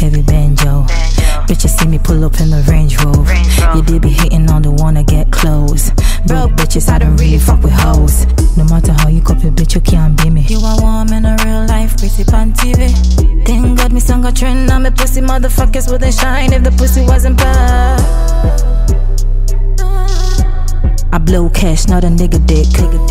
heavy banjo. Bitches see me pull up in the Range Rover. You did be hating on the one to get close. Broke bitches, I don't really fuck with hoes. No matter how you copy, bitch, you can't be me. You are warm in a real life, pretty on TV. Thank God me song a trend, now me pussy motherfuckers wouldn't shine if the pussy wasn't bad. I blow cash, not a nigga dick.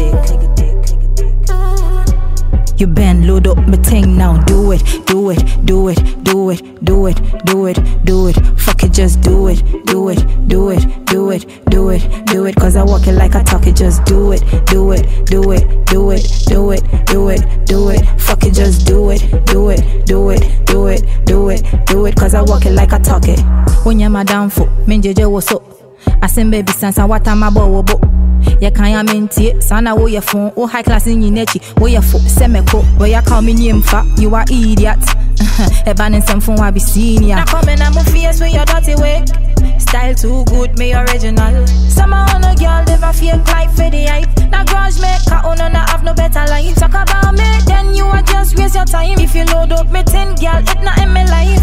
You bend, load up my thing now. Do it, do it, do it, do it, do it, do it, do it. Fuck it, just do it, do it, do it, do it, do it, do it. Cause I walk it like I talk it, just do it, do it, do it, do it, do it, do it, do it. Fuck it, just do it, do it, do it, do it, do it, do it. Cause I walk it like I talk it. When you're my down foot, min jeje what's up? I send baby sense and what am I bow. Ya can ya minty, sana wo your phone, oh high class in your nechi, wo your foot, semeko, where ya call me name fat, you are idiot. A ban in some phone I be seen ya. Now come in and move face with your dirty wig. Style too good, me original. Some on a girl live a fake life for the hype. Now grudge maker, oh no, have no better life. Talk about me, then you are just waste your time. If you load up me 10 girl, it not in my life.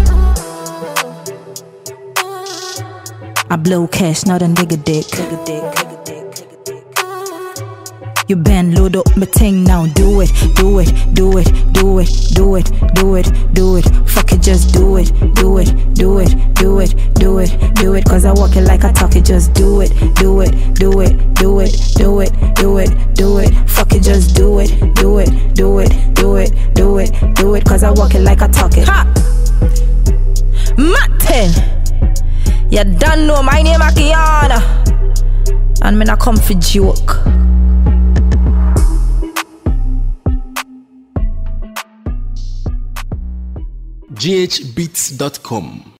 I blow cash, not a nigga dick. You bend, load up my thing now. Do it, do it, do it, do it, do it, do it, do it. Fuck it, just do it, do it, do it, do it, do it, do it. Cause I walk it like I talk it, just do it, do it, do it, do it, do it, do it, do it. Fuck it, just do it, do it, do it, do it, do it, do it. Cause I walk it like I talk it. Ha! Martin! You don't know my name Akiana. And me not come for joke. ghbeats.com